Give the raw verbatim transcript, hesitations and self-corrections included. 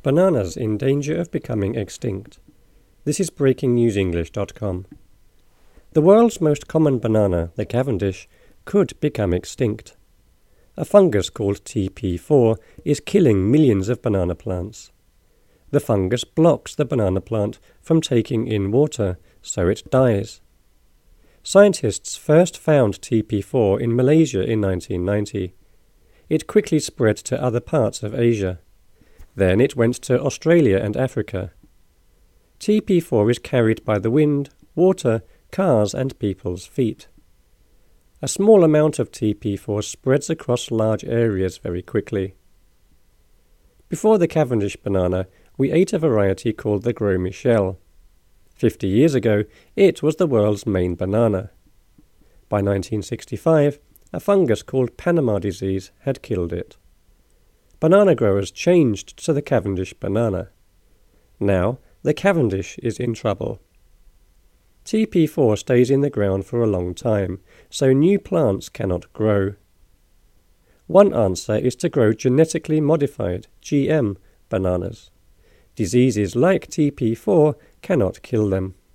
Bananas in danger of becoming extinct. This is breaking news english dot com. The world's most common banana, the Cavendish, could become extinct. A fungus called T P four is killing millions of banana plants. The fungus blocks the banana plant from taking in water, so it dies. Scientists first found T P four in Malaysia in nineteen ninety. It quickly spread to other parts of Asia. Then it went to Australia and Africa. T P four is carried by the wind, water, cars and people's feet. A small amount of T P four spreads across large areas very quickly. Before the Cavendish banana, we ate a variety called the Gros Michel. Fifty years ago, it was the world's main banana. By nineteen sixty-five, a fungus called Panama disease had killed it. Banana growers changed to the Cavendish banana. Now, the Cavendish is in trouble. T P four stays in the ground for a long time, so new plants cannot grow. One answer is to grow genetically modified, G M, bananas. Diseases like T P four cannot kill them.